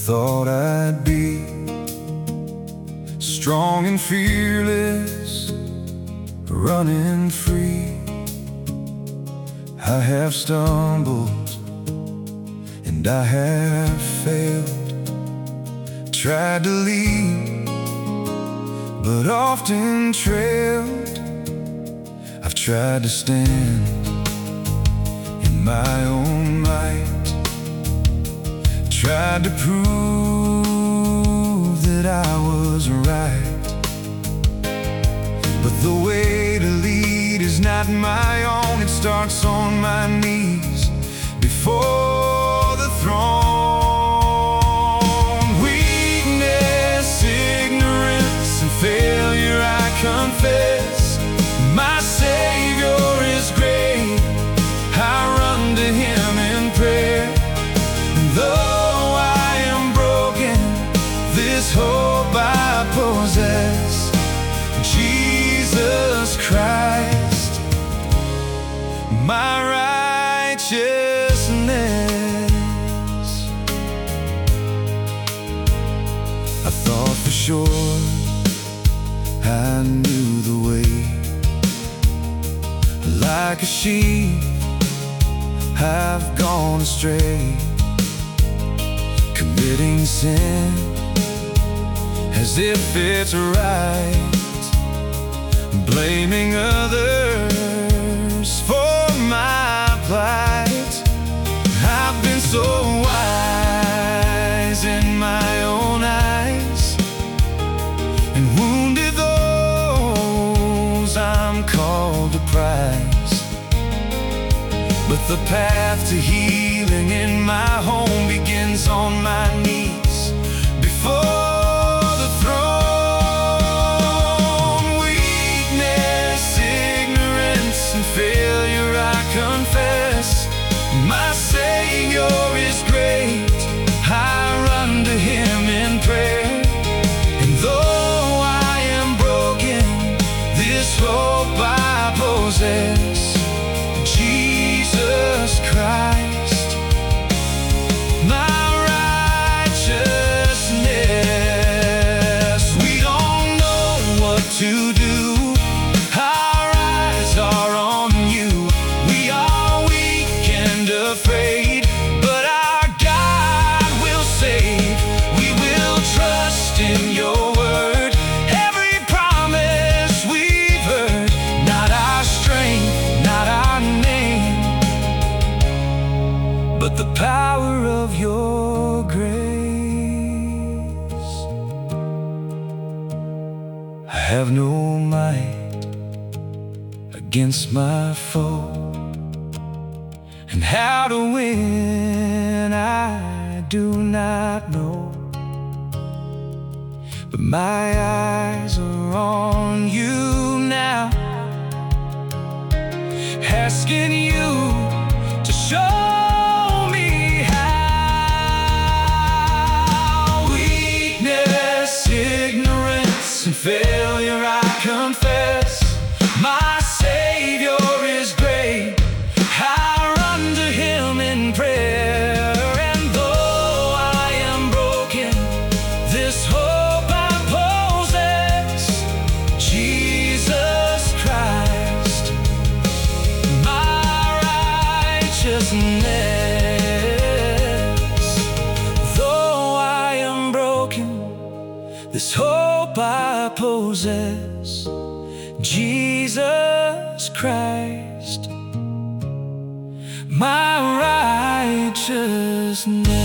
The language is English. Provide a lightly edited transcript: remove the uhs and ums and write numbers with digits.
thought I'd be strong and fearless, running free. I have stumbled and I have failed, tried to lead but often trailed. I've tried to stand in my own might, tried to prove that I was right. But the way to lead is not my own. It starts on my knees before the throne. Weakness, ignorance, and failure I confess. My Savior is great, I run to Him in prayer. Though I am broken, this hope I possess. Jesus Christ, my righteousness. I thought for sure I knew the way. Like a sheep, I've gone astray, committing sin as if it's right, blaming others for my plight. I've been so wise in my own eyes and wounded those I'm called to prize. But the path to healing in my home begins on my knees before the throne. Weakness, ignorance, and failure I confess. My Savior is great, I run to Him in prayer. And though I am broken, this hope I possess. Jesus Christ, my righteousness. We don't know what to do, our eyes are on You. We are weak and afraid, but our God will save. We will trust in Your word, every promise we've heard. Not our strength, not our name, but the power of Your grace. I have no might against my foe, and how to win I do not know. But my eyes are on You now, asking You to show me how. Weakness, ignorance, and failure I confess. My Savior is great, I run to Him in prayer. And though I am broken, this hope I possess. Jesus Christ, my righteousness. Though I am broken, this hope I possess. Jesus Christ, my righteousness.